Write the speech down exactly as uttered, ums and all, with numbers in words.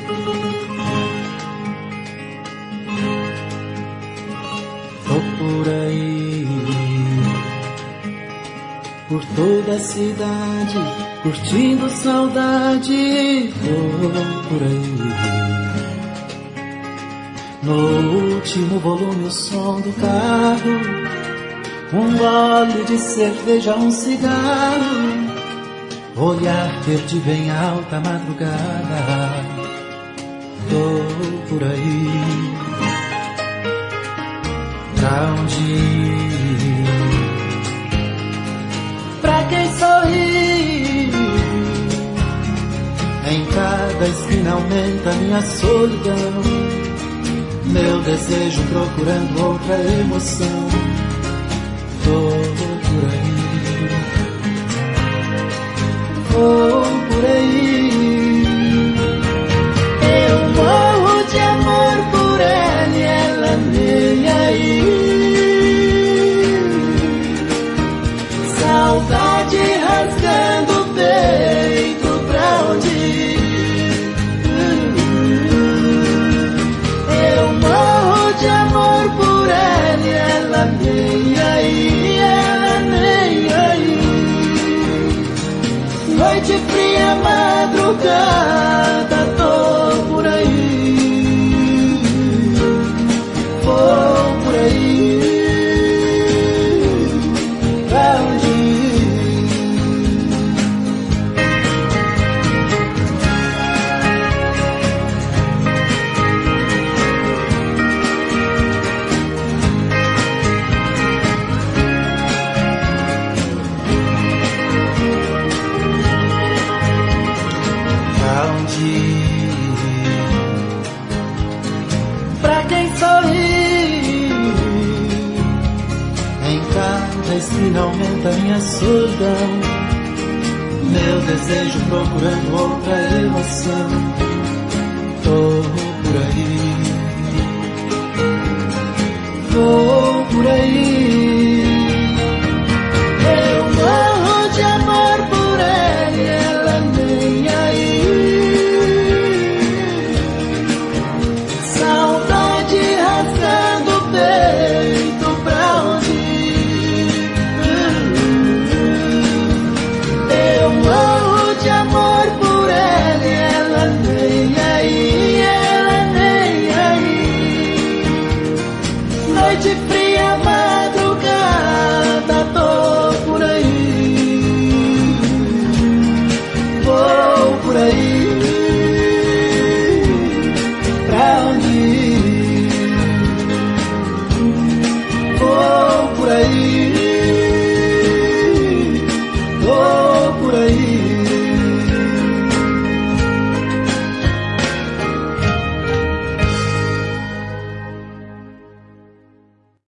Tô por aí, por toda a cidade, curtindo saudade. Tô por aí, no último volume o som do carro, um gole de cerveja, um cigarro, olhar verde bem alta madrugada. Tô por aí, pra onde ir? Pra quem sorri? Em cada esquina aumenta minha solidão, meu desejo procurando outra emoção. Tô por aí, vou por aí. Eu morro de amor por ela e ela nem aí. Saudade rasgando o peito, pra onde ir? Eu morro de amor por ela e ela nem aí, ela nem aí. Noite fria, madrugada, tô por aí, vou por aí, pra onde ir? Pra onde ir? Pra quem sorri? Em cada esquina aumenta minha solidão, meu desejo procurando outra emoção. Tô por aí, vou por aí.